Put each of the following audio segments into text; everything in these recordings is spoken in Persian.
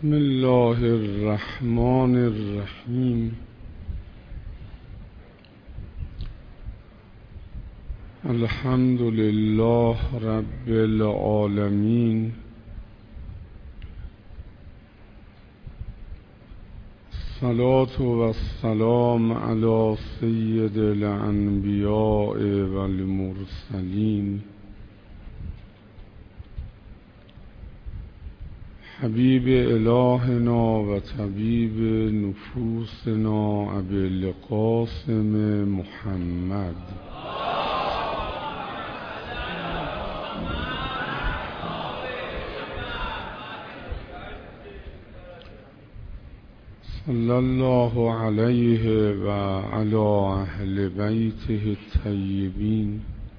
بسم الله الرحمن الرحیم. الحمد لله رب العالمین. الصلاة والسلام علی سید الانبیاء والمرسلین حبیب الهنا و طبیب نفوسنا ابی القاسم محمد صلی الله علیه و علی اهل بیته الطیبین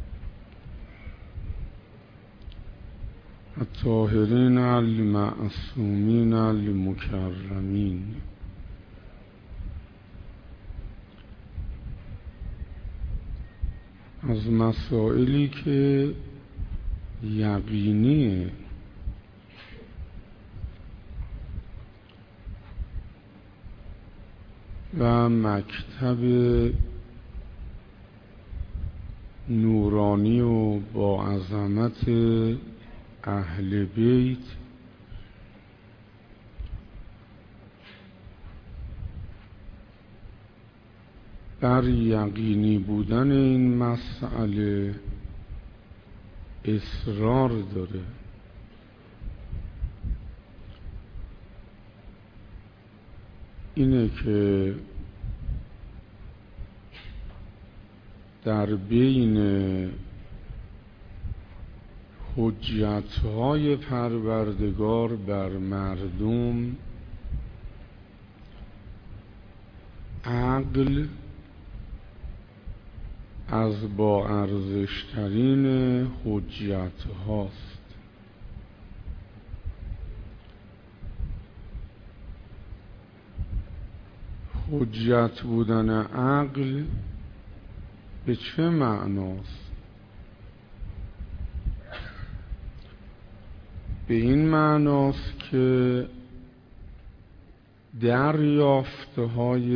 الطاهرین المعصومین المکرمین. از مسائلی که یقینیه و مکتب نورانی و با عظمت اهل بیت بر یقینی بودن این مسئله اصرار داره. اینه که در بین حجت‌های پروردگار بر مردم عقل از با ارزشترین حجت هاست. حجت بودن عقل به چه معناست؟ به این معناست که دریافته‌های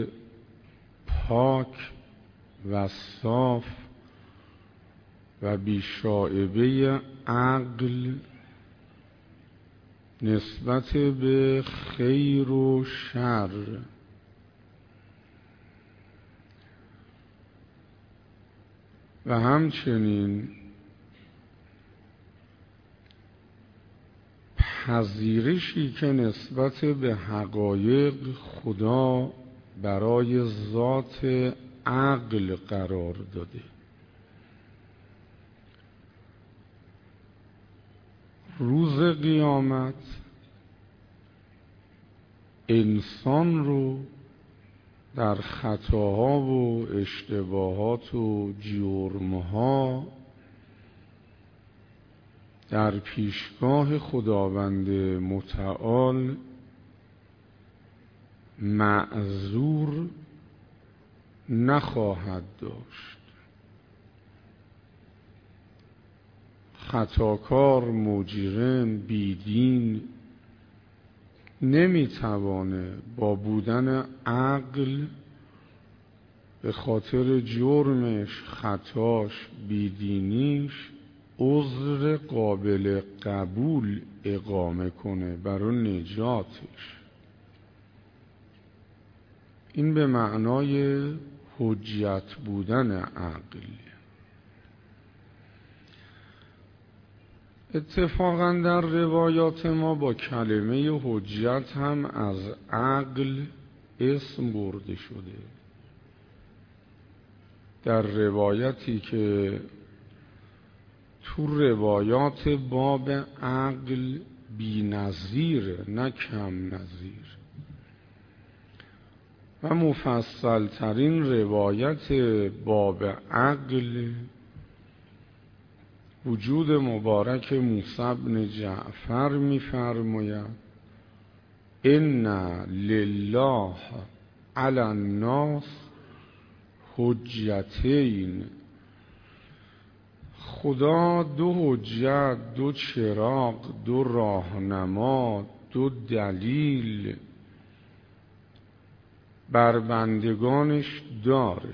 پاک و صاف و بی‌شائبه عقل نسبت به خیر و شر و همچنین پذیرشی که نسبت به حقایق خدا برای ذات عقل قرار داده. روز قیامت انسان رو در خطاها و اشتباهات و جرمها در پیشگاه خداوند متعال معذور نخواهد داشت. خطاکار، مجرم، بیدین نمیتوانه با بودن عقل به خاطر جرمش، خطاش، بیدینیش عذر قابل قبول اقامه کنه برای نجاتش. این به معنای حجت بودن عقل. اتفاقا در روایات ما با کلمه حجت هم از عقل اسم برده شده. در روایتی که تو روایات باب عقل بی نظیر نه کم نظیر و مفصل ترین روایت باب عقل وجود مبارک موسی بن جعفر می‌فرماید ان لله علی الناس حجتین. خدا دو حجت، دو چراغ، دو راهنما، دو دلیل بر بندگانش داره.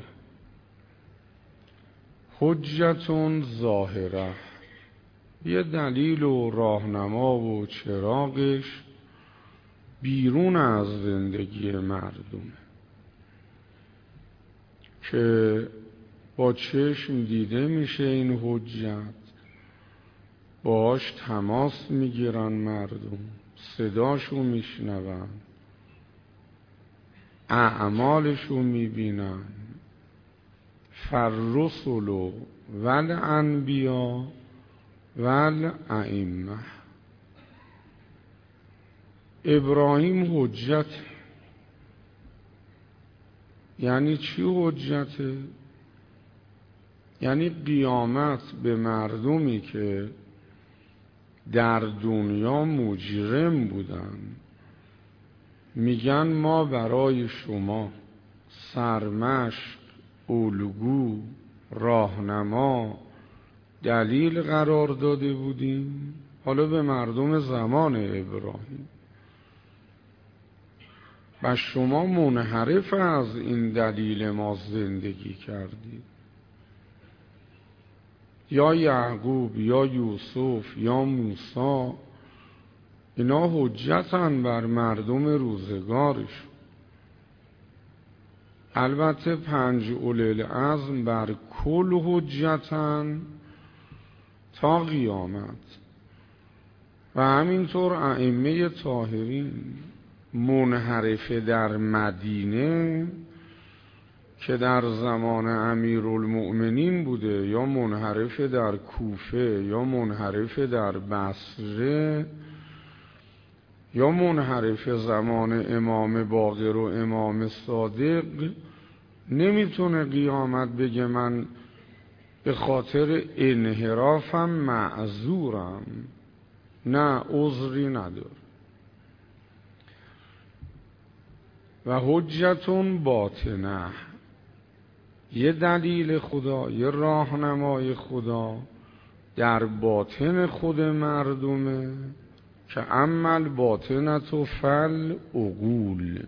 حجتون ظاهره، یه دلیل و راهنما و چراغش بیرون از زندگی مردم که با چشم دیده میشه. این حجت باهاش تماس میگیرن مردم، صداشو میشنون، اعمالشو میبینن. فالرسل والانبیا والائمه. ابراهیم حجت یعنی چی؟ حجته یعنی قیامت به مردمی که در دنیا مجرم بودن میگن ما برای شما سرمشق، الگو، راهنما، دلیل قرار داده بودیم. حالا به مردم زمان ابراهیم و شما منحرف از این دلیل ما زندگی کردید. یا یعقوب یا یوسف یا موسی، اینا حجتن بر مردم روزگارش. البته 5 اولوالعزم بر کل حجتن تا قیامت و همینطور ائمه طاهرین. منحرفه در مدینه که در زمان امیرالمؤمنین بوده، یا منحرفه در کوفه، یا منحرفه در بصره، یا منحرفه زمان امام باقر و امام صادق، نمیتونه قیامت بگه من به خاطر انحرافم معذورم. نه، عذری نداره. و حجتون باطنه، یه دلیل خدا، یه راهنمای خدا در باطن خود مردمه که عمل باطنت و فل عقول.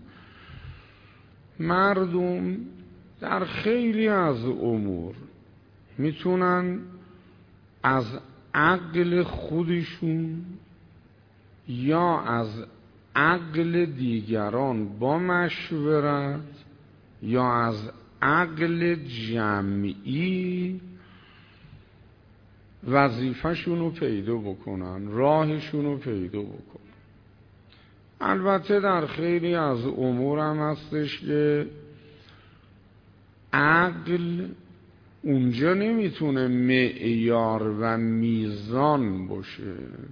مردم در خیلی از امور میتونن از عقل خودشون یا از عقل دیگران با مشورت یا از عقل جمعی وظیفه‌شون پیدا بکنن، راهشون پیدا بکنن. البته در خیلی از امور هم هستش که عقل اونجا نمیتونه معیار و میزان باشه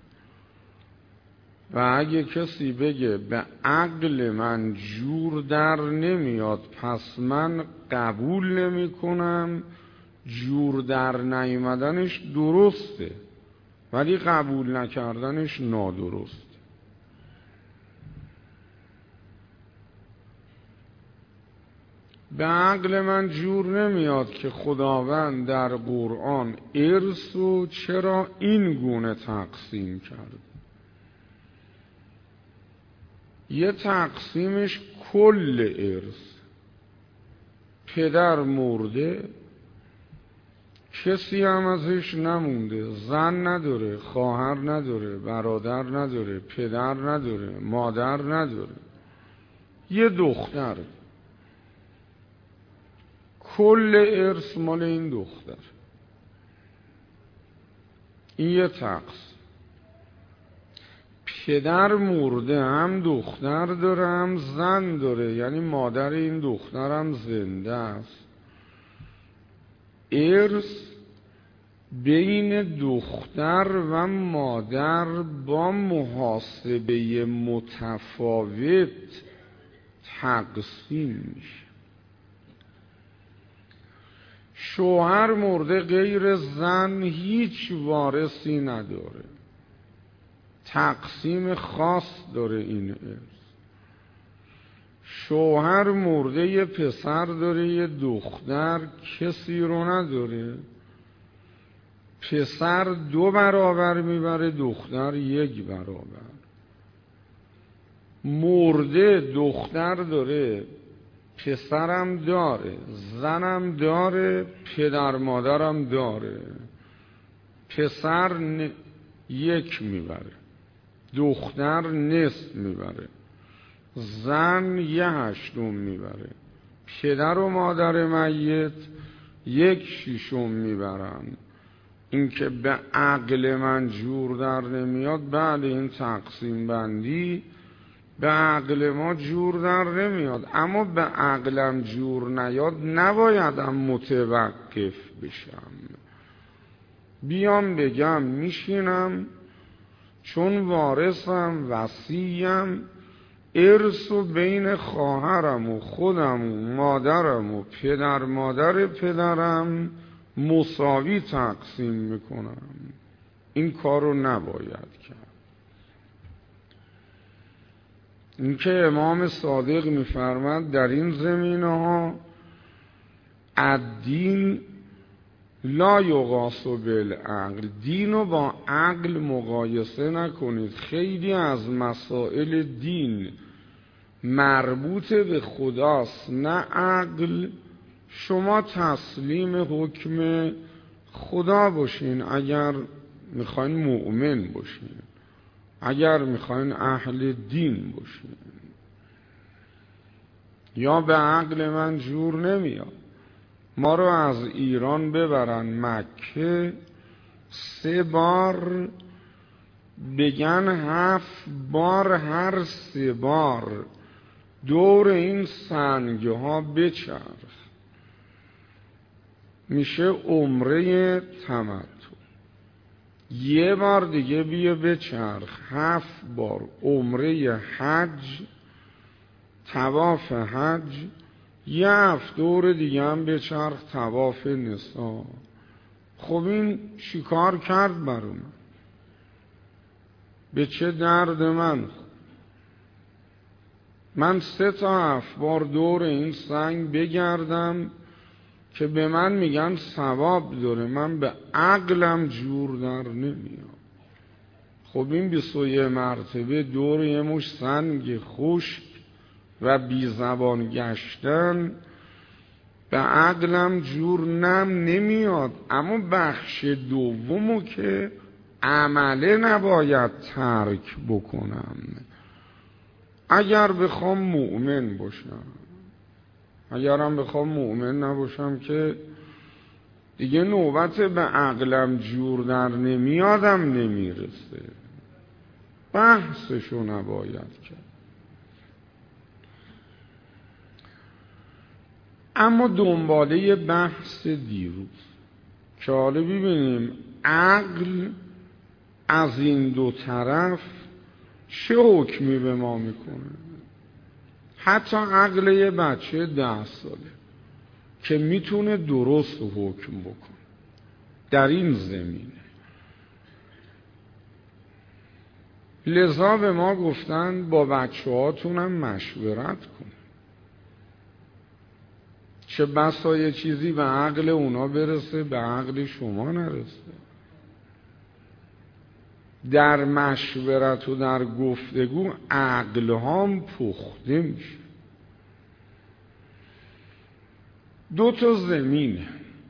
و اگه کسی بگه به عقل من جور در نمیاد پس من قبول نمی کنم، جور در نیامدنش درسته ولی قبول نکردنش نادرست. به عقل من جور نمیاد که خداوند در قرآن ارث و چرا این گونه تقسیم کرد. یه تقسیمش کل ارث، پدر مرده کسی هم ازش نمونده، زن نداره، خواهر نداره، برادر نداره، پدر نداره، مادر نداره، یه دختر، کل ارث مال این دختر. این یه تقسیم. پدر مرده هم دختر داره هم زن داره، یعنی مادر این دختر هم زنده است. ارث بین دختر و مادر با محاسبه متفاوت تقسیم میشه. شوهر مرده غیر زن هیچ وارثی نداره، تقسیم خاص داره این ارث. شوهر مرده یه پسر داره یه دختر کسی رو نداره، پسر 2 برابر میبره، دختر 1 برابر. مرده دختر داره، پسرم داره، زنم داره، پدر مادرم داره. پسر یک میبره، دختر نصف میبره، زن 1/8 میبره، پدر و مادر میت 1/6 میبرن. این که به عقل من جور در نمیاد، بعد این تقسیم بندی به عقل ما جور در نمیاد. اما به عقلم جور نیاد نبایدم متوقف بشم، بیام بگم میشینم چون وارثم وصیم، ارث و بین خواهرم و خودم و مادرم و پدر مادر پدرم مساوی تقسیم میکنم. این کارو نباید کرد. این که امام صادق میفرماد در این زمینه ها الدین لا یقاس بالعقل، دین رو با عقل مقایسه نکنید. خیلی از مسائل دین مربوط به خداست نه عقل. شما تسلیم حکم خدا باشین اگر میخواین مؤمن باشین، اگر میخواین اهل دین باشین. یا به عقل من جور نمیاد ما رو از ایران ببرن مکه 3 بار، بگن 7 بار هر 3 بار دور این سنگ ها بچرخ، میشه عمره تمتع. 1 بار دیگه بیا بچرخ 7 بار عمره حج، طواف حج. 1 دور دیگه هم بچرخ طواف نساء. خب این چیکار کرد برام؟ به چه درد من 3 تا 7 بار دور این سنگ بگردم که به من میگن ثواب داره، من به عقلم جور در نمیاد. خب این 21 مرتبه دور یه مش سنگ خشک و بی زبان گشتن به عقلم جور نمیاد. اما بخش دومو که عمله نباید ترک بکنم. اگر بخوام مؤمن باشم، اگرم بخوام مؤمن نباشم که دیگه نوبت به عقلم جور در نمیادم نمیرسه، بحثشو نباید کرد. اما دنباله بحث دیروز که حالا ببینیم عقل از این دو طرف چه حکمی به ما میکنه. حتی عقل یه بچه 10 ساله که میتونه درست حکم بکنه در این زمینه. لذا به ما گفتن با بچه هاتونم مشورت کن، چه بسا یه چیزی به عقل اونا برسه به عقل شما نرسه. در مشورت و در گفتگو عقل هم پخته میشه. 2 تا زمینه.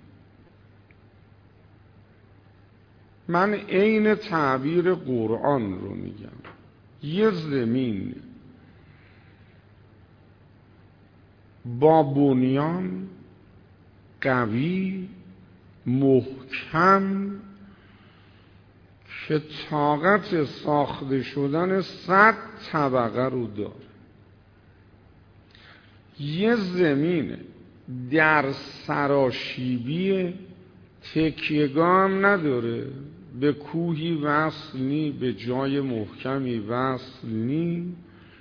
من عین تعبیر قرآن رو میگم. یه زمین با بنیان قوی محکم که طاقت ساخته شدن 100 طبقه رو داره. یه زمین در سراشیبی، تکیه‌گاه هم نداره، به کوهی وصل نی، به جای محکمی وصل نی،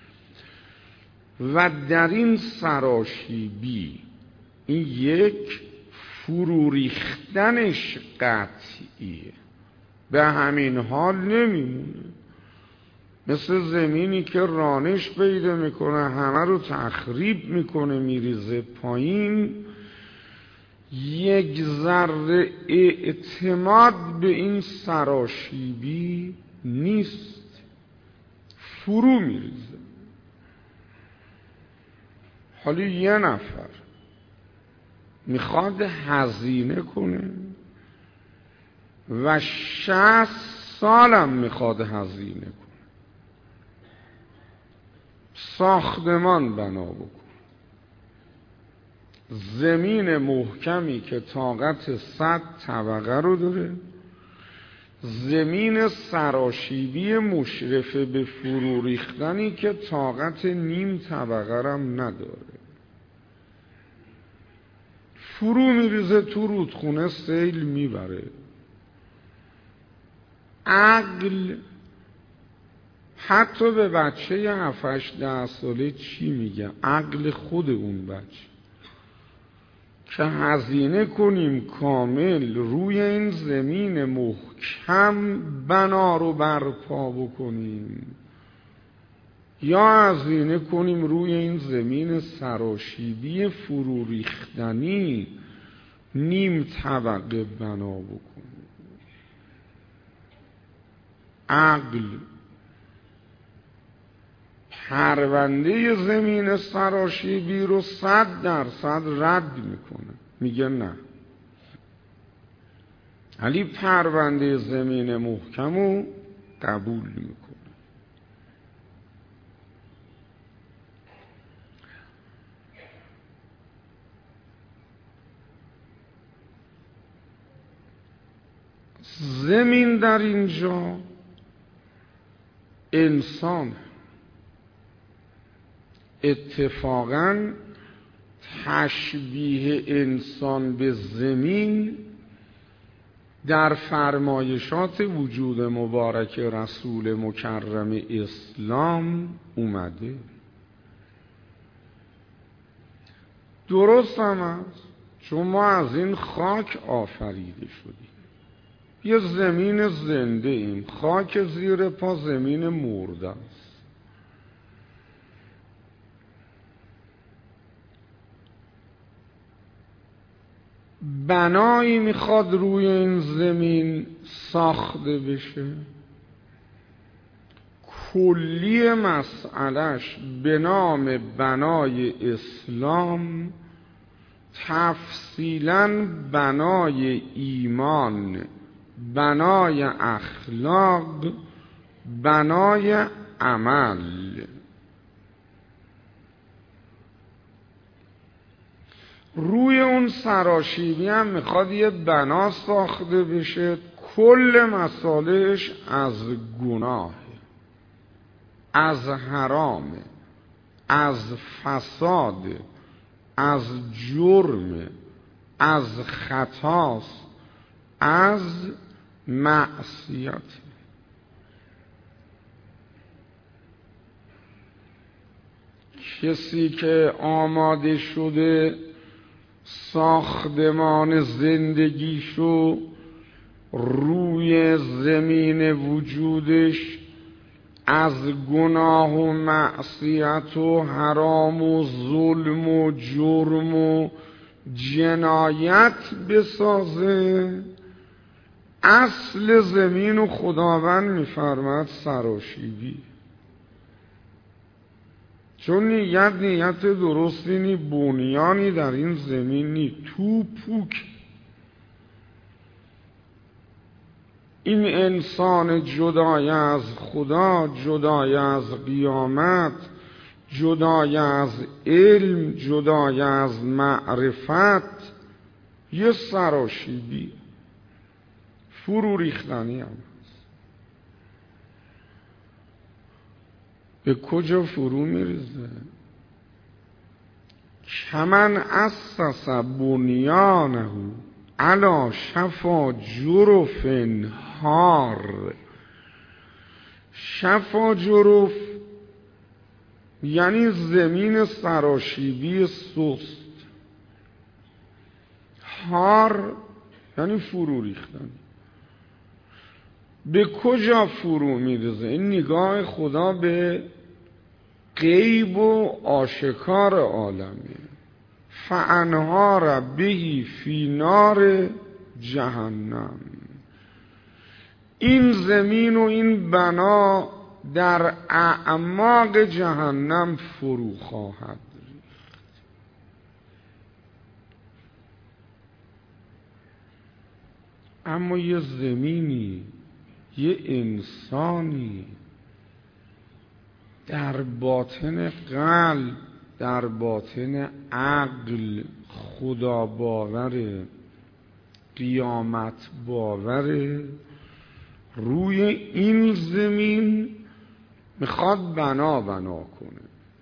و در این سراشیبی این یک فرو ریختنش قطعیه، به همین حال نمیمونه. مثل زمینی که رانش پیدا میکنه همه رو تخریب میکنه میریزه پایین. یک ذره اعتماد به این سراشیبی نیست، فرو میریزه. حالا یه نفر میخواد هزینه کنه و 60 سالم میخواد هزینه کنه، ساختمان بنا بکنه، زمین محکمی که طاقت 100 طبقه رو داره، زمین سراشیبی مشرف به فرو ریختنی که طاقت نیم طبقه رم نداره، فرو میریزه تو رودخونه، سیل میبره. عقل حتی به بچه 7-8-10 ساله چی میگه؟ عقل خود اون بچه که هزینه کنیم کامل روی این زمین محکم بنا رو برپا بکنیم، یا هزینه کنیم روی این زمین سراشیبی فرو ریختنی نیم طبقه بنا بکنیم. عقل پرونده زمین سراشیبی رو 100% رد میکنه، میگه نه، ولی پرونده زمین محکم رو قبول میکنه. زمین در اینجا انسان، اتفاقاً تشبیه انسان به زمین در فرمایشات وجود مبارک رسول مکرم اسلام اومده. درست هم است، چون ما از این خاک آفریده شدیم، یه زمین زنده ایم، خاک زیر پا زمین مرده است. بنایی میخواد روی این زمین ساخته بشه، کلی مسئلهش به نام بنای اسلام تفصیلاً بنای ایمان، بنای اخلاق، بنای عمل. روی اون سراشیبی هم میخواد یه بنا ساخته بشه، کل مسائلش از گناه، از حرام، از فساد، از جرم، از خطاست، از معصیت. کسی که آماده شده ساختمان زندگیشو روی زمین وجودش از گناه و معصیت و حرام و ظلم و جرم و جنایت بسازه، اصل زمین و خداوند میفرماد سراشیبی. چون نیت درستی نی، بنیانی در این زمین نی، تو پوک. این انسان جدای از خدا، جدای از قیامت، جدای از علم، جدای از معرفت، یه سراشیبی فرو ریختنی هم هست. به کجا فرو میریزه؟ کمن اسس بنیانه علی شفا جرف هار. شفا جرف یعنی زمین سراشیبی سست، هار یعنی فرو ریختن. به کجا فرو میریزه؟ این نگاه خدا به غیب و آشکار عالمه. فانهار بهی فی نار جهنم. این زمین و این بنا در اعماق جهنم فرو خواهد ریخت. اما یه زمینی، یه انسانی در باطن قلب، در باطن عقل خدا باوره، قیامت باوره، روی این زمین میخواد بنا کنه.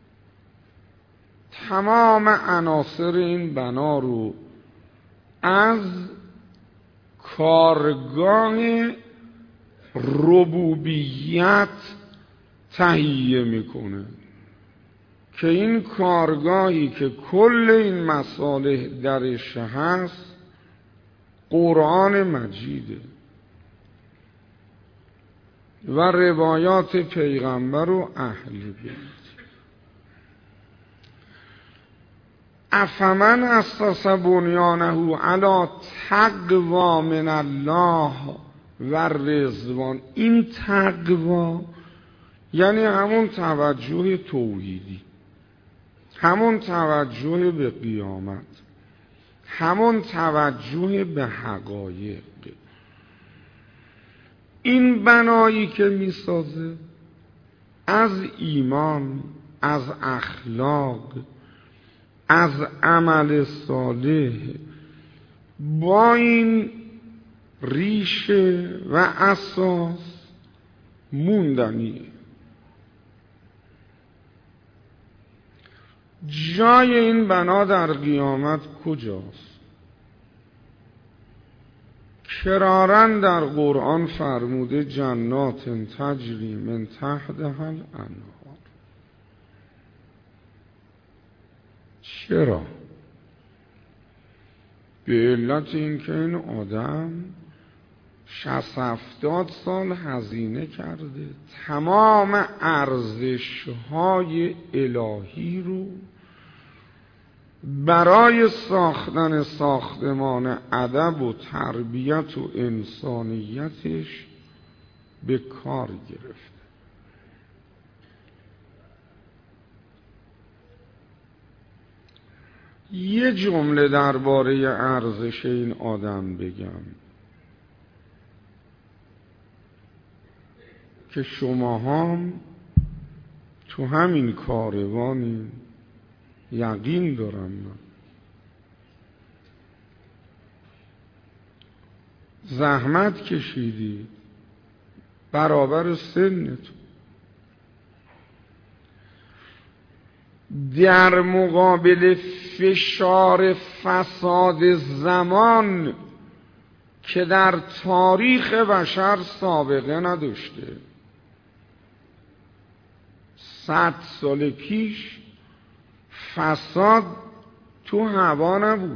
تمام عناصر این بنا رو از کارگاه ربوبیت تهیه میکنه که این کارگاهی که کل این مصالح درش هست قرآن مجیده و روایات پیغمبر و اهل بیت. افمن اسس بنیانه علی تقوا من الله و رضوان. این تقوا یعنی همون توجه توحیدی، همون توجه به قیامت، همون توجه به حقایق. این بنایی که میسازه از ایمان، از اخلاق، از عمل صالح، با این ریشه و اساس موندنیه. جای این بنا در قیامت کجاست؟ کرارن در قرآن فرموده جنات تجری من تحتها الانهار. چرا؟ به علت اینکه این آدم 60-70 سال هزینه کرده، تمام ارزش‌های الهی رو برای ساختن ساختمان ادب و تربیت و انسانیتش به کار گرفته. یه جمله درباره ارزش این آدم بگم که شما هم تو همین کاروانی، یقین دارم من، زحمت کشیدی برابر سنتون، در مقابل فشار فساد زمان که در تاریخ بشر سابقه نداشته. 100 سال پیش فساد تو هوا نبود،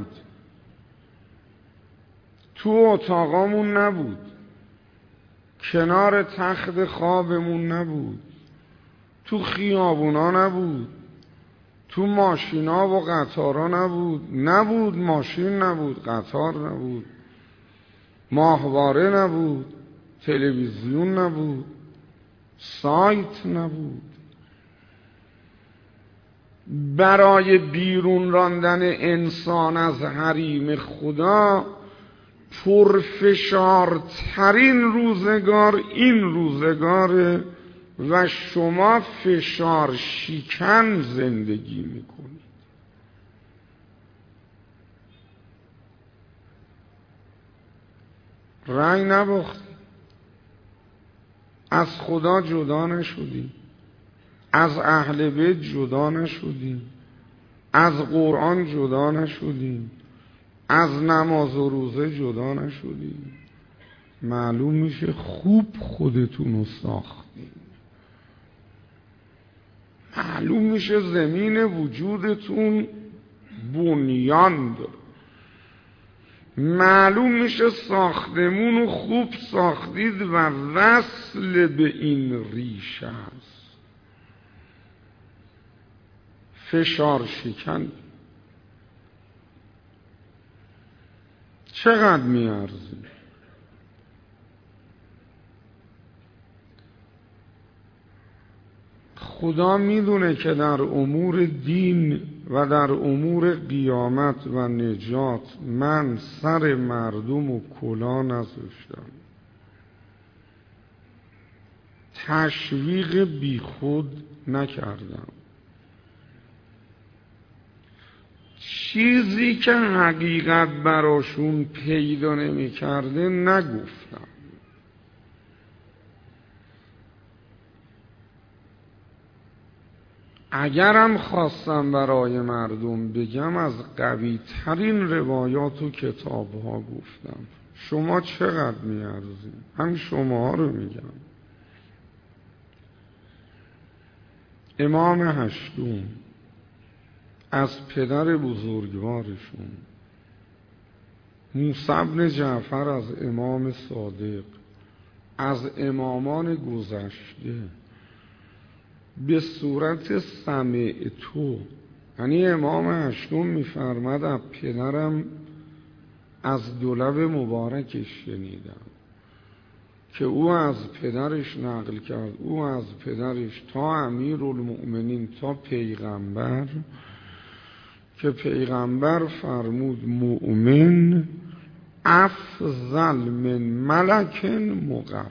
تو اتاقامون نبود، کنار تخت خوابمون نبود، تو خیابونا نبود، تو ماشینا و قطارا نبود، ماشین نبود، قطار نبود، ماهواره نبود، تلویزیون نبود، سایت نبود. برای بیرون راندن انسان از حریم خدا پرفشارترین روزگار این روزگاره و شما فشار شکن زندگی میکنید. رنگ نباختی، از خدا جدا نشدی، از اهل بیت جدا نشدیم، از قرآن جدا نشدیم، از نماز و روزه جدا نشدیم. معلوم میشه خوب خودتون رو ساختیم، معلوم میشه زمین وجودتون بنیان داره، معلوم میشه ساختمون رو خوب ساختید و وصل به این ریشه هست. فشار شکن چقدر میارزی؟ خدا میدونه که در امور دین و در امور قیامت و نجات من سر مردم و کلاه نذاشتم. تشویق بی خود نکردم. چیزی که حقیقت براشون پیدا نمی کرده نگفتم. اگرم خواستم برای مردم بگم از قوی ترین روایات و کتاب ها گفتم. شما چقدر میارزین؟ هم شما رو میگم. امام هشتم از پدر بزرگوارشون موسی بن جعفر، از امام صادق، از امامان گذشته به صورت سمعتو، یعنی امام هشتم میفرماد از پدرم از دو لب مبارکش شنیدم که او از پدرش نقل کرد، او از پدرش تا امیرالمؤمنین تا پیغمبر، که پیغمبر فرمود مؤمن افضل من ملک مقرب.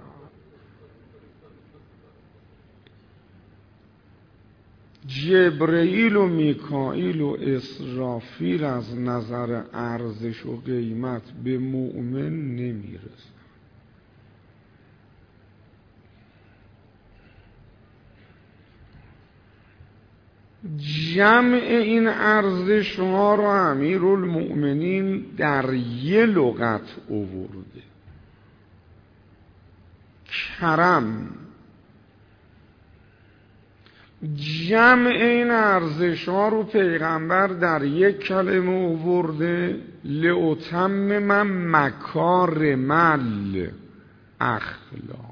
جبرئیل و میکائیل و اسرافیل از نظر ارزش و قیمت به مؤمن نمیرسن. جمع این ارزش ها را امیرالمؤمنین در یه لغت آورده: کرم. جمع این ارزش ها رو پیغمبر در یک کلمه آورده: لأتمم مکارم الاخلاق.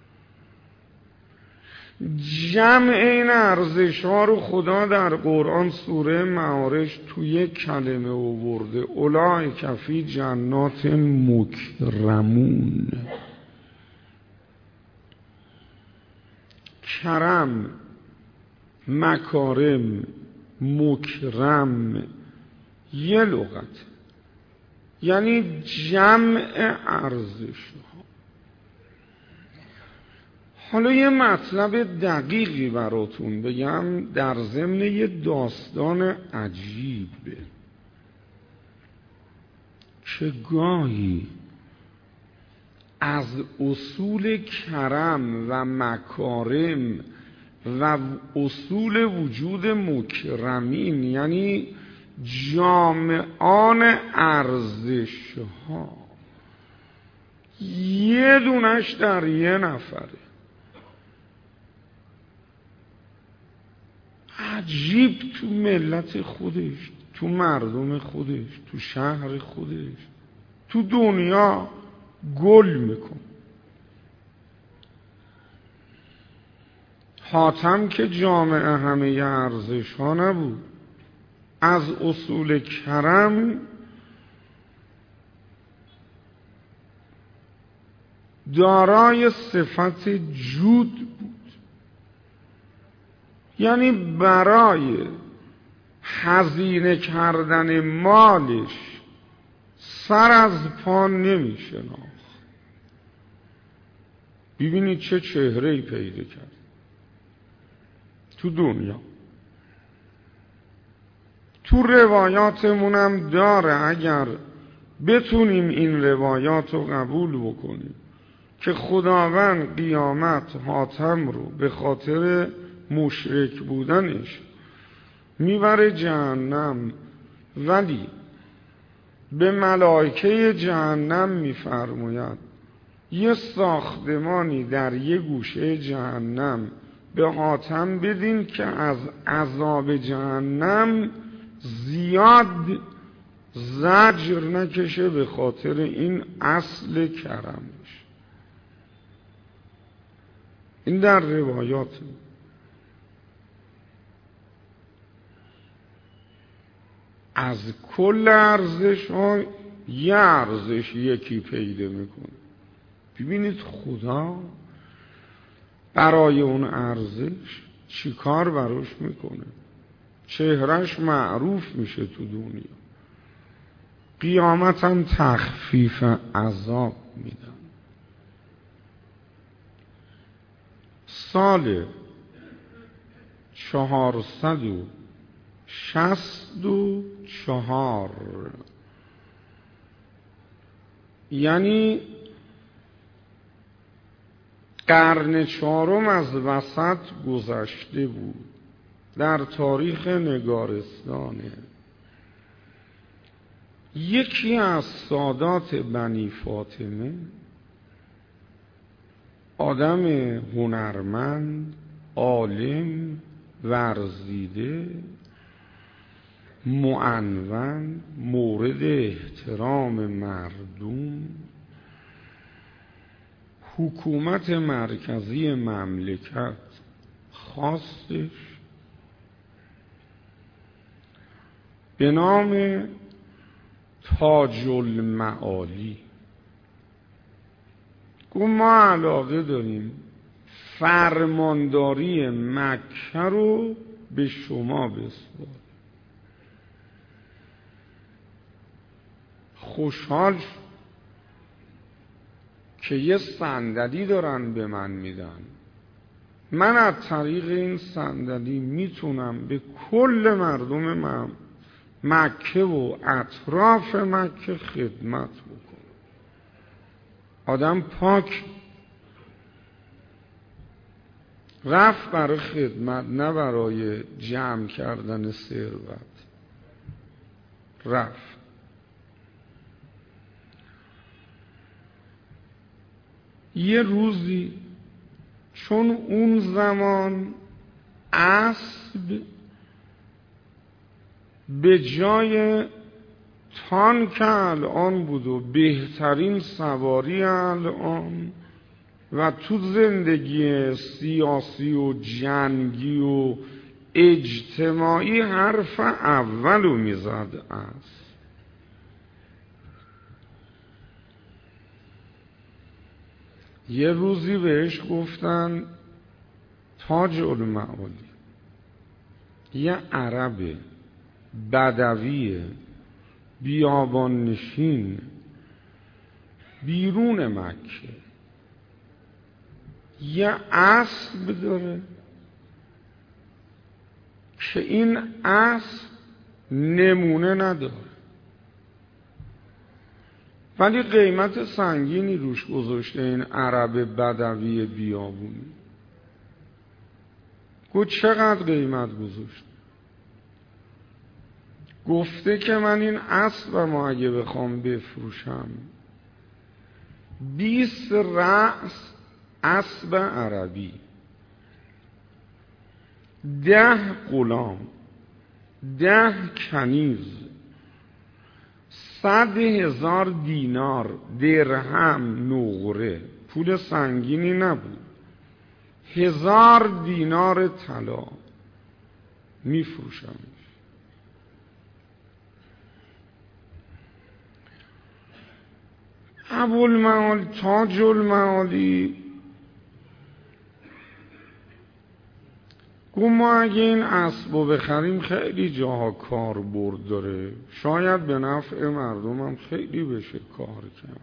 جمع این ارزش ها رو خدا در قرآن سوره معارج تو یک کلمه آورده: اولئک فی جنات مکرمون. کرم، مکارم، مکرم یه لغت، یعنی جمع ارزش ها. حالا یه مطلب دقیقی براتون بگم در ضمن یه داستان عجیبه که گاهی از اصول کرم و مکارم و اصول وجود مکرمین، یعنی جامعان ارزش ها، یه دونش در یه نفره. عجیب تو ملت خودش، تو مردم خودش، تو شهر خودش، تو دنیا گل میکن. حاتم که جامعه همه ارزش ها نبود، از اصول کرم دارای صفت جود بود، یعنی برای هزینه کردن مالش سر از پا نمی شناخت. ببینید چه چهره‌ای پیدا کرد تو دنیا. تو روایاتمونم داره، اگر بتونیم این روایات رو قبول بکنیم که خداوند قیامت حاتم رو به خاطر مشرک بودنش میبره جهنم، ولی به ملائکه جهنم میفرماید یه ساختمانی در یه گوشه جهنم به حاتم بدین که از عذاب جهنم زیاد زجر نکشه به خاطر این اصل کرمش. این در روایات. از کل ارزش ها یه ارزش یکی پیدا میکنه. ببینید خدا برای اون ارزش چی کار براش میکنه؟ چهرش معروف میشه تو دنیا. قیامت هم تخفیف عذاب میدن. سال 464 یعنی قرن چهارم از وسط گذشته بود. در تاریخ نگارستانه. یکی از سادات بنی فاطمه، آدم هنرمند، عالم، ورزیده، معنون، مورد احترام مردم، حکومت مرکزی مملکت خواستش، به نام تاج المعالی. گفت ما علاقه داریم فرمانداری مکه رو به شما بسپاریم. خوشحال که یه صندلی دارن به من میدن، من از طریق این صندلی میتونم به کل مردم مکه و اطراف مکه خدمت بکنم. آدم پاک رفت برای خدمت، نه برای جمع کردن ثروت. رفت. یه روزی چون اون زمان اسب به جای تانک الان بود و بهترین سواری الان و تو زندگی سیاسی و جنگی و اجتماعی حرف اولو میزد اسب. یه روزی بهش گفتن تاج المعالی، یه عربه بدویه بیابان نشین بیرون مکه، یه اسب داره که این اسب نمونه نداره ولی قیمت سنگینی روش گذاشته این عرب بدوی بیابونی. گفت چقدر قیمت گذاشت؟ گفته که من این اسبم اگه بخوام بفروشم 20 رأس اسب عربی، 10 غلام، 10 کنیز، 100,000 دینار درهم نقره، پول سنگینی نبود، 1000 دینار طلا میفروشم. ابوالمعالی تاج المعالی گفت ما اگه این اسبو بخریم خیلی جاها کاربرد داره، شاید به نفع مردمم خیلی بشه کار کرد.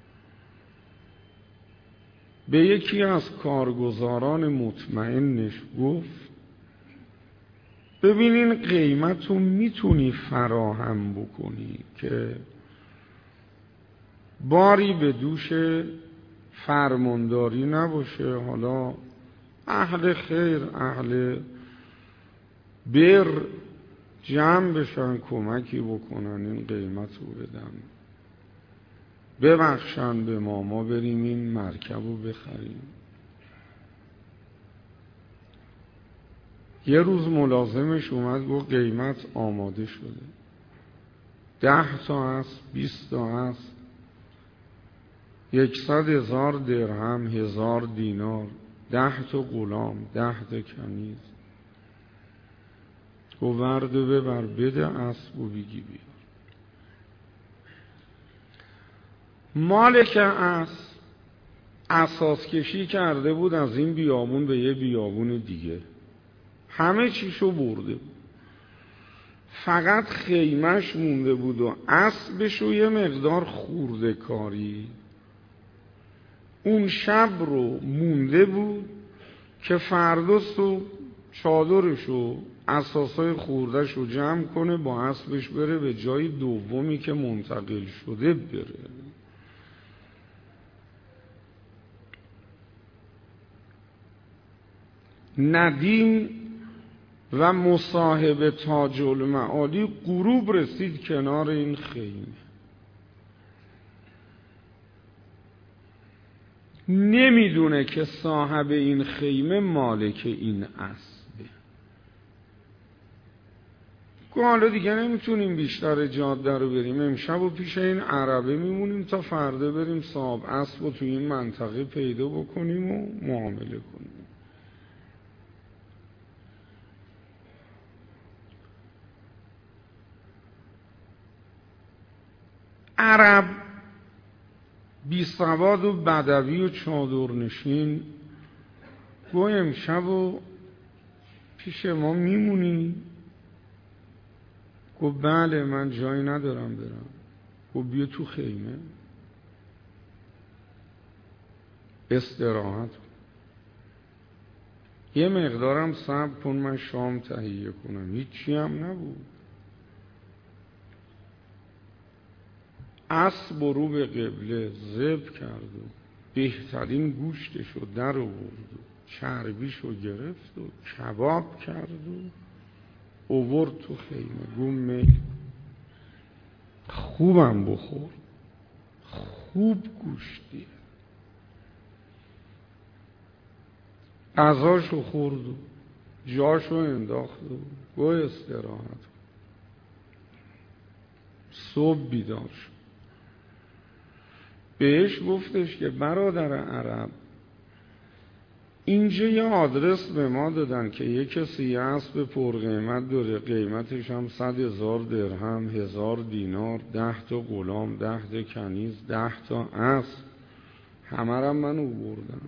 به یکی از کارگزاران مطمئنش گفت ببینین قیمتو میتونی فراهم بکنی که باری به دوش فرمانداری نباشه، حالا اهل خیر اهل بر جمع بشن کمکی بکنن این قیمت رو بدن، ببخشن به ما بریم این مرکب رو بخریم. یه روز ملازمش اومد گفت قیمت آماده شده، 10 تا هست، 20 تا هست، 100,000 درهم، 1000 دینار، 10 تا غلام، 10 تا کنیز. گفت ورده ببر بده اسب و بگی بیار. مالک اسب اساس کشی کرده بود از این بیابون به یه بیابون دیگه، همه چیشو برده بود، فقط خیمش مونده بود و اسبش و یه مقدار خورده کاری. اون شب رو مونده بود که فردا صبح چادرش و اساسای خوردش رو جمع کنه، با اسبش بره به جای دومی که منتقل شده بره. ندیم و مصاحب تاج المعالی غروب رسید کنار این خیمه. نمیدونه که صاحب این خیمه مالک این اسبه. حالا دیگه نمیتونیم بیشتر جاده رو بریم، امشب و پیش این عربه میمونیم تا فردا بریم صاحب اسب رو توی این منطقه پیدا بکنیم و معامله کنیم. عرب بی سواد و بدوی و چادرنشین گوی امشب و پیش ما میمونی؟ گفت بله من جایی ندارم برم. گفت بیا تو خیمه استراحت کن، یه مقدارم صبر کن من شام تهیه کنم. هیچی هم نبود. اسب رو به قبله ذبح کرد و بهترین گوشتش رو در آورد و چربیش رو گرفت و کباب کرد و آورد تو خیمه. گفت میل خوبم بخور، خوب گوشتیه. غذاشو خورد و جاشو انداخت و گوی استراحت کن. صبح بیدار شد، بهش گفتش که برادر عرب اینجا یه آدرس به ما دادن که یه کسی یه اسب پرقیمت داره، قیمتش هم 100,000 درهم، 1000 دینار، 10 تا غلام، 10 تا کنیز، 10 تا اسب، همه را من آوردم.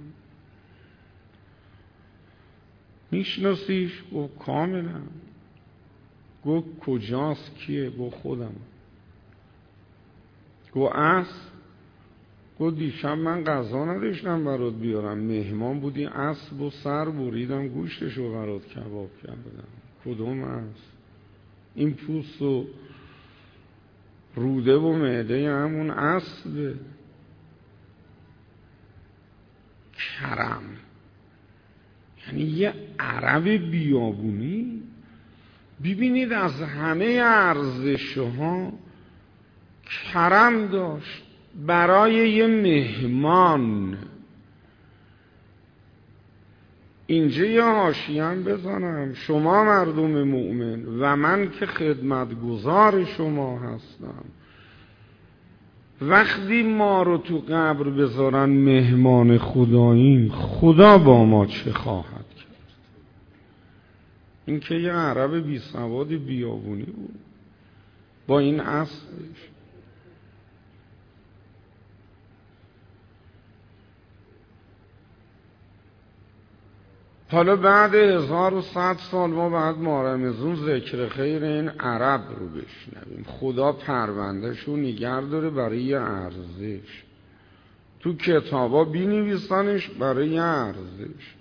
میشناسیش؟ گفت کاملا. گفت کجاست؟ کیه؟ گفت خودم. گفت اسب؟ گفت دیشب من غذا نداشتم برات بیارم، مهمان بودی، اسب و سر بریدم گوشتشو برات کباب کردم. کدوم اسب؟ این پوست و روده و معده همون اسبه. کرم یعنی یه عرب بیابونی. ببینید از همه ارزش‌ها کرم داشت برای یه مهمان. اینجا یه حاشیه‌ام بزنم، شما مردم مؤمن و من که خدمتگزار شما هستم، وقتی ما رو تو قبر بذارن مهمان خداییم، خدا با ما چه خواهد کرد؟ این که یه عرب بی سواد بیابونی بود با این اسبش. حالا بعد 1100 سال ما بعد مارمزون ذکر خیر این عرب رو بشنویم. خدا پروندهش رو نگه داره برای یه ارزش. تو کتابا بینویسنش برای یه ارزش.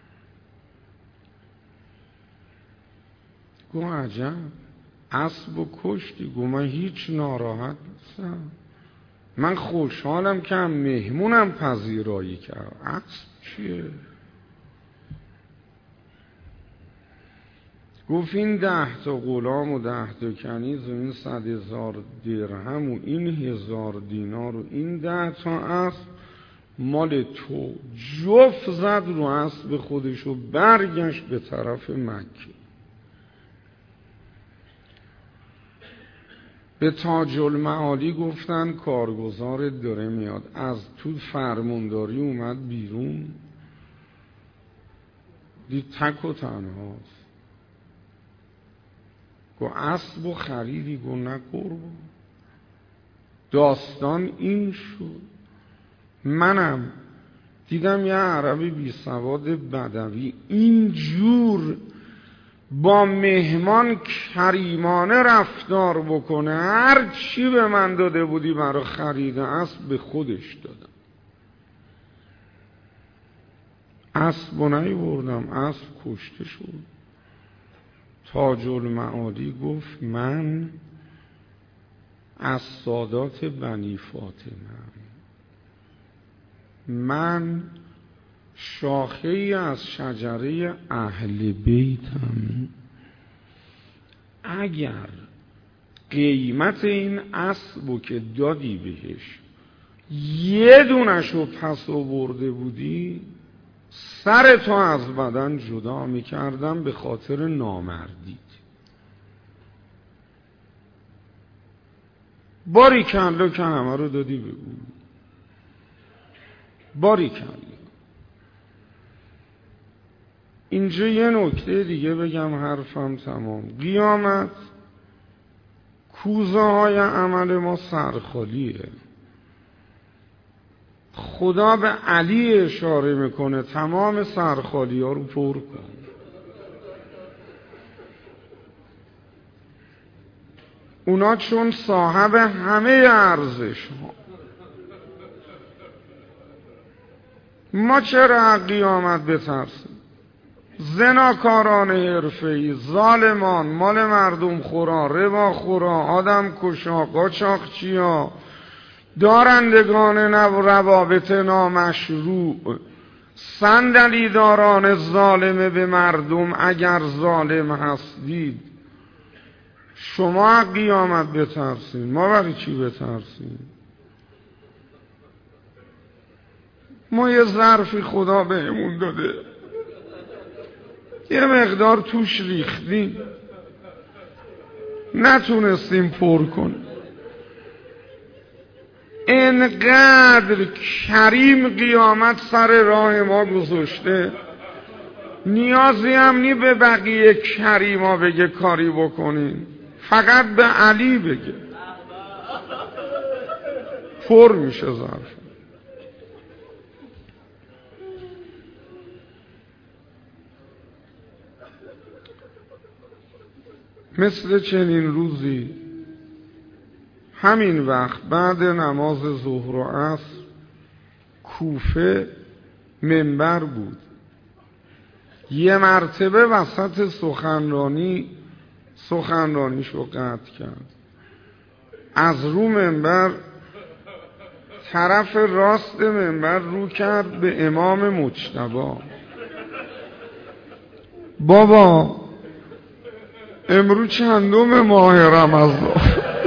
گو عجب اسب و کشتی. گو من هیچ ناراحت نیستم، من خوشحالم که هم مهمونم پذیرایی کرد. اسب چیه؟ گفت این 10 تا غلام و 10 تا کنیز و این 100,000 درهم و این 1000 دینار و این 10 تا اسب مال تو. جفت زد رو اسب خودش و برگشت به طرف مکه. به تاج المعالی گفتن کارگزارت داره میاد. از تو فرمانداری اومد بیرون، دید تک و تنهاست. گو اسب و خریدی؟ گو نه قربان. داستان این شد. منم دیدم یه عربی بی سواد بدوی اینجور با مهمان کریمانه رفتار بکنه. هر چی به من داده بودی برای خرید اسب به خودش دادم. اسب رو نیوردم، اسب کشته شد. تاج المعادی گفت من از سادات بنی فاطمه، من شاخه ای از شجره اهل بیتم. اگر قیمت این اسبو که دادی بهش یه دونشو پس آورده بودی، سر تو از بدن جدا میکردم به خاطر نامردیت. باری کلا که همه رو دادی به اون. باری کلا. اینجا یه نکته دیگه بگم حرفم تمام. قیامت کوزه های عمل ما سرخالیه. خدا به علی اشاره میکنه تمام سرخالی ها رو پر کن. اونا چون صاحب همه ارزش ها. ما چرا قیامت بترسیم؟ زناکاران حرفه‌ای، ظالمان، مال مردم خورا، ربا خورا، آدم کشا، قاچاقچیا، دارندگان روابط نامشروع، صندلی داران ظالم به مردم اگر ظالم هستید، شما قیامت بترسید. ما برای چی بترسید؟ ما یه ظرفی خدا بهمون داده، یه مقدار توش ریختیم، نتونستیم پر کنیم. انقدر کریم قیامت سر راه ما گذاشته، نیازی هم نی به بقیه کریما بگه کاری بکنین، فقط به علی بگه پر میشه ظرف. مثل چنین روزی همین وقت بعد نماز ظهر و عصر کوفه منبر بود. یه مرتبه وسط سخنرانیشو قطع کرد. از رو منبر طرف راست منبر رو کرد به امام مجتبی. بابا امروز چندم ماه رمضان؟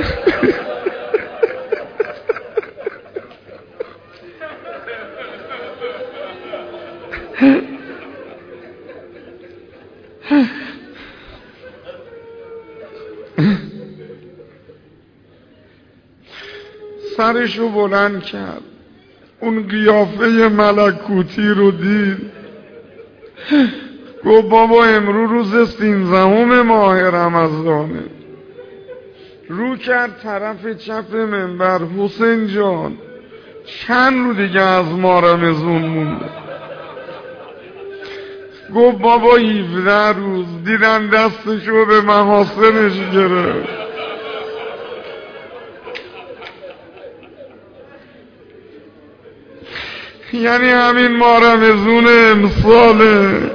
سرشو بلند کرد، اون قیافه ملکوتی رو دید، گفت بابا امروز روز 13 ماه رمضانه. رو کرد طرف چپ منبر، حسین جان چند رو دیگه از ما رمضان مونده؟ گفت بابا 17 روز. دیدن دستشو به محاسنش گرفت. یعنی همین ما رمضان امساله.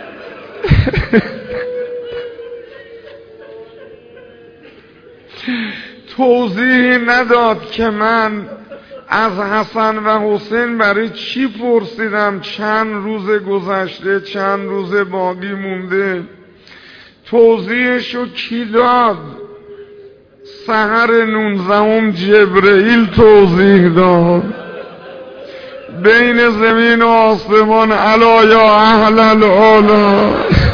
توضیحی نداد که من از حسن و حسین برای چی پرسیدم چند روز گذشته، چند روز باقی مونده. توضیحشو کی داد؟ سحر 19 جبرئیل توضیح داد. بین زمین و آسمان الا یا اهل العلا.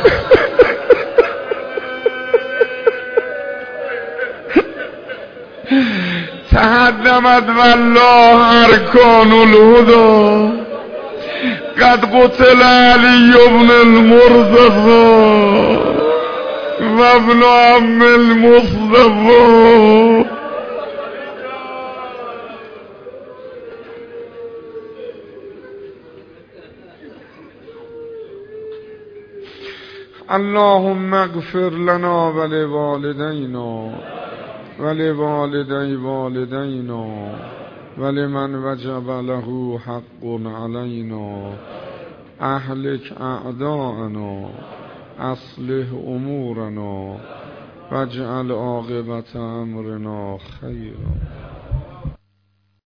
تهدمت والله ارکان الهدى قد قتل علی ابن المرتضى و ابن عم المصطفى. اللهم اغفر لنا ولوالدينا ولوالدي والدينا ولمن وجب له حق علينا اهلك اعداءنا اصلح امورنا واجعل عاقبة امرنا خيرا.